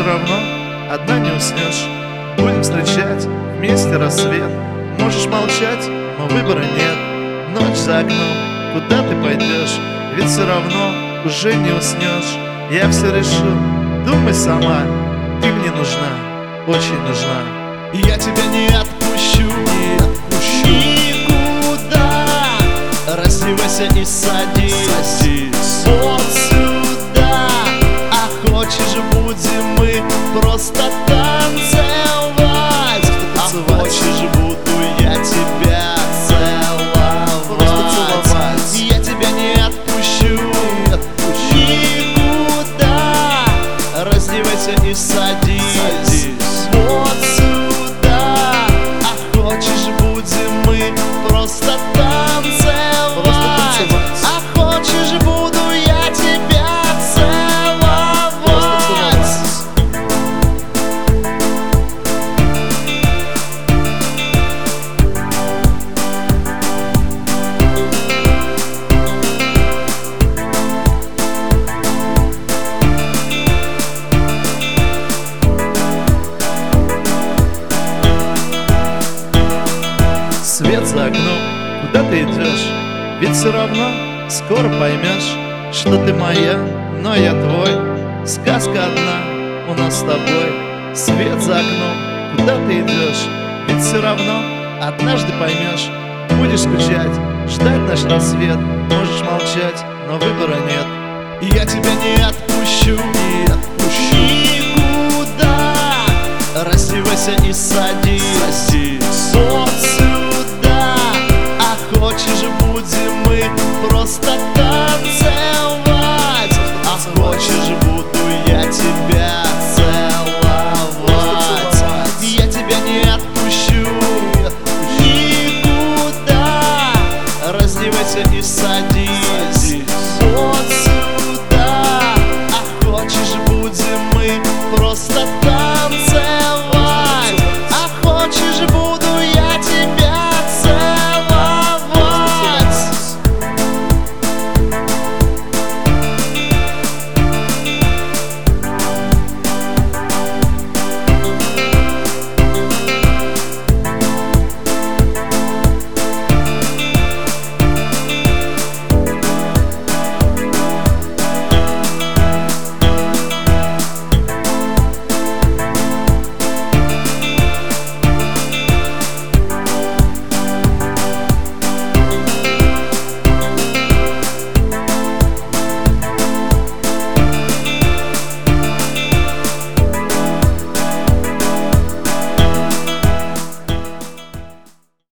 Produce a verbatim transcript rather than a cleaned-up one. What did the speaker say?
равно одна не уснешь. Будем встречать вместе рассвет. Можешь молчать, но выбора нет. Ночь за окном, куда ты пойдешь? Ведь все равно уже не уснешь. Я все решил, думай сама. Ты мне нужна, очень нужна. И я тебя не отпущу, не отпущу никуда. Раздевайся и садись, садись вот сюда. А хочешь, будем мы просто танцевать. А хочешь, буду я тебя целовать. Я тебя не отпущу, не отпущу никуда. Раздевайся и садись, садись вот сюда. А хочешь, будем мы просто танцевать. А хочешь, буду я тебя целовать. Свет за окном, куда ты идешь? Ведь все равно скоро поймешь, что ты моя, но я твой. Сказка одна у нас с тобой. Свет за окном, куда ты идешь? Ведь все равно однажды поймешь. Будешь скучать, ждать наш рассвет. Можешь молчать, но выбора нет. И я тебя не отпущу, не отпущу никуда. Раздевайся и садись, садись вот сюда. А хочешь, будем мы просто танцевать. А хочешь, буду я тебя целовать. Я тебя не отпущу никуда. Раздевайся и садись.